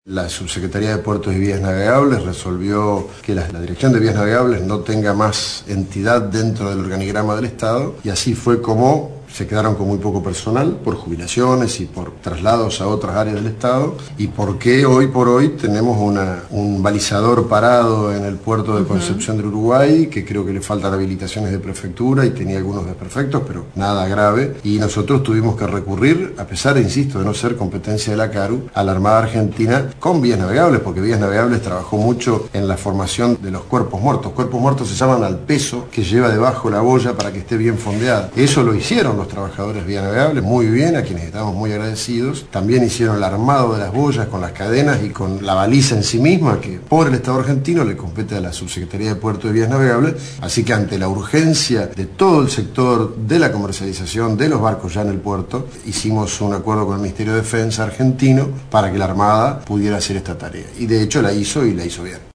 La Subsecretaría de Puertos y Vías Navegables resolvió que la Dirección de Vías Navegables no tenga más entidad dentro del organigrama del Estado, y así fue como se quedaron con muy poco personal por jubilaciones y por traslados a otras áreas del Estado, y porque hoy por hoy tenemos un balizador parado en el puerto de Concepción del Uruguay, que creo que le faltan habilitaciones de prefectura y tenía algunos desperfectos, pero nada grave, y nosotros tuvimos que recurrir, a pesar, insisto, de no ser competencia de la CARU, a la Armada Argentina con Vías Navegables, porque Vías Navegables trabajó mucho en la formación de los cuerpos muertos. Cuerpos muertos se llaman al peso que lleva debajo la boya para que esté bien fondeada. Eso lo hicieron los trabajadores de Vías Navegables muy bien, a quienes estamos muy agradecidos. También hicieron el armado de las boyas con las cadenas y con la baliza en sí misma, que por el Estado argentino le compete a la Subsecretaría de Puertos y Vías Navegables. Así que ante la urgencia de todo el sector de la comercialización de los barcos ya en el puerto, hicimos un acuerdo con el Ministerio de Defensa argentino para que la Armada pudiera hacer esta tarea. Y de hecho la hizo, y la hizo bien.